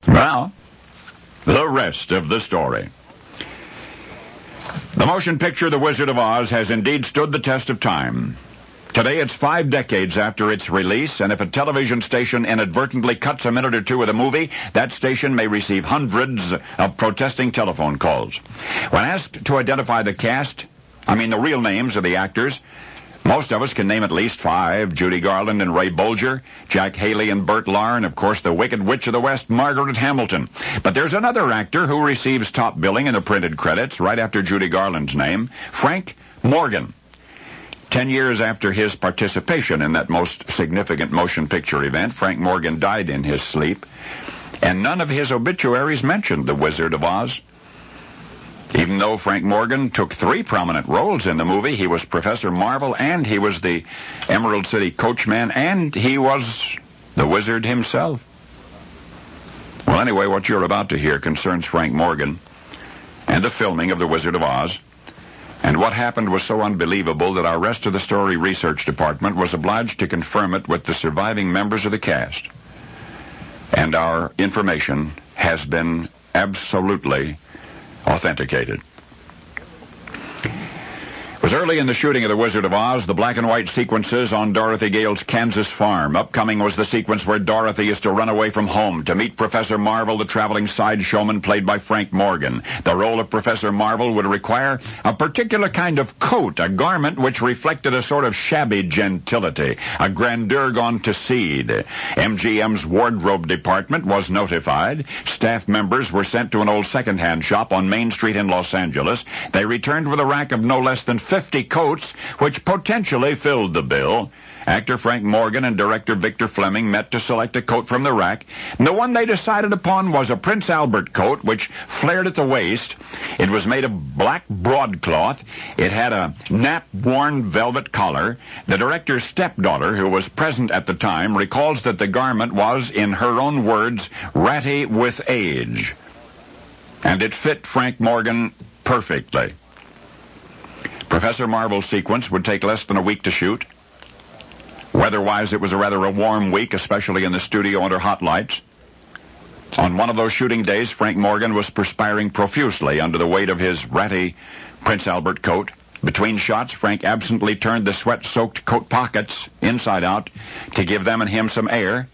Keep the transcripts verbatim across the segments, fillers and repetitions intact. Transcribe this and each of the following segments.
Well, the rest of the story. The motion picture The Wizard of Oz has indeed stood the test of time. Today it's five decades after its release, and if a television station inadvertently cuts a minute or two of the movie, that station may receive hundreds of protesting telephone calls. When asked to identify the cast, I mean the real names of the actors, most of us can name at least five: Judy Garland and Ray Bolger, Jack Haley and Burt Lahr, and of course the Wicked Witch of the West, Margaret Hamilton. But there's another actor who receives top billing in the printed credits right after Judy Garland's name, Frank Morgan. Ten years after his participation in that most significant motion picture event, Frank Morgan died in his sleep, and none of his obituaries mentioned The Wizard of Oz. Even though Frank Morgan took three prominent roles in the movie, he was Professor Marvel, and he was the Emerald City coachman, and he was the wizard himself. Well, anyway, what you're about to hear concerns Frank Morgan and the filming of The Wizard of Oz. And what happened was so unbelievable that our Rest of the Story research department was obliged to confirm it with the surviving members of the cast. And our information has been absolutely authenticated. It was early in the shooting of The Wizard of Oz, the black and white sequences on Dorothy Gale's Kansas farm. Upcoming was the sequence where Dorothy is to run away from home to meet Professor Marvel, the traveling sideshowman played by Frank Morgan. The role of Professor Marvel would require a particular kind of coat, a garment which reflected a sort of shabby gentility, a grandeur gone to seed. M G M's wardrobe department was notified. Staff members were sent to an old second-hand shop on Main Street in Los Angeles. They returned with a rack of no less than fifty coats, which potentially filled the bill. Actor Frank Morgan and director Victor Fleming met to select a coat from the rack. And the one they decided upon was a Prince Albert coat, which flared at the waist. It was made of black broadcloth. It had a nap-worn velvet collar. The director's stepdaughter, who was present at the time, recalls that the garment was, in her own words, ratty with age. And it fit Frank Morgan perfectly. Professor Marvel's sequence would take less than a week to shoot. Weather-wise, it was a rather a warm week, especially in the studio under hot lights. On one of those shooting days, Frank Morgan was perspiring profusely under the weight of his ratty Prince Albert coat. Between shots, Frank absently turned the sweat-soaked coat pockets inside out to give them and him some air.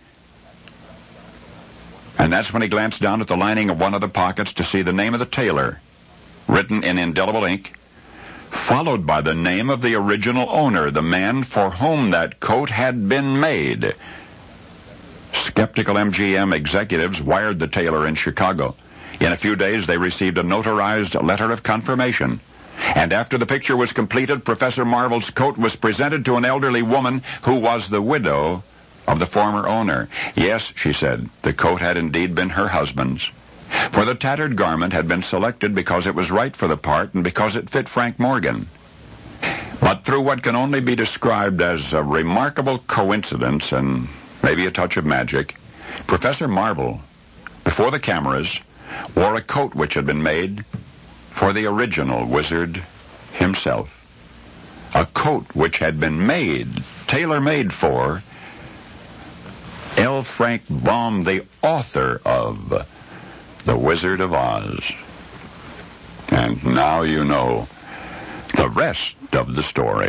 And that's when he glanced down at the lining of one of the pockets to see the name of the tailor, written in indelible ink, followed by the name of the original owner, the man for whom that coat had been made. Skeptical M G M executives wired the tailor in Chicago. In a few days, they received a notarized letter of confirmation. And after the picture was completed, Professor Marvel's coat was presented to an elderly woman who was the widow of the former owner. Yes, she said, the coat had indeed been her husband's. For the tattered garment had been selected because it was right for the part and because it fit Frank Morgan. But through what can only be described as a remarkable coincidence and maybe a touch of magic, Professor Marvel, before the cameras, wore a coat which had been made for the original wizard himself. A coat which had been made, tailor-made for L. Frank Baum, the author of The Wizard of Oz. And now you know the rest of the story.